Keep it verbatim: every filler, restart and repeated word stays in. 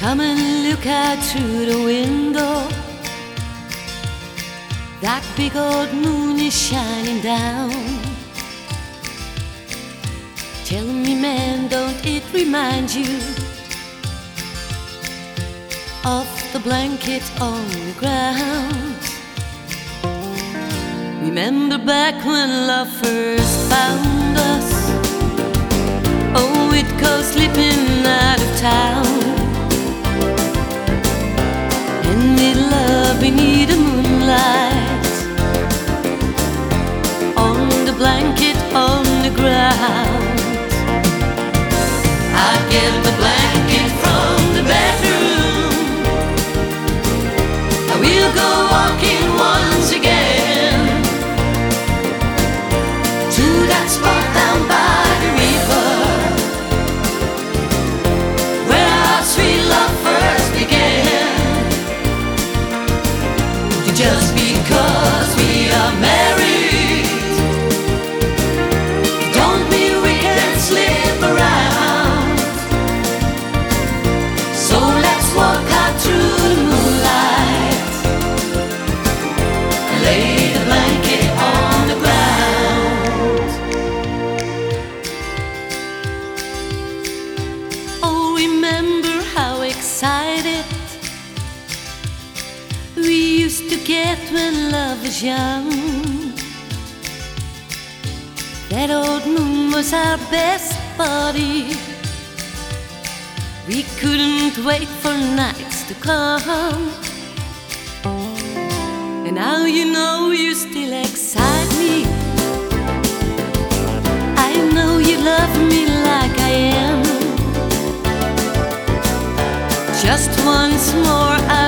Come and look out through the window. That big old moon is shining down. Tell me, man, don't it remind you of the blanket on the ground? Remember back when love first found us? Oh, it goes slipping out of town. And with love beneath the moonlight, on the blanket on the ground. I get the blanket from the bedroom. I will go walking once again to that spot down by the river where our sweet love first began. Just because we are married, don't mean we can slip around. So let's walk out through the moonlight and lay the blanket on the ground. Oh, remember how excited we used to get when love was young. That old moon was our best buddy. We couldn't wait for nights to come. And now you know you still excite me. I know you love me like I am. Just once more I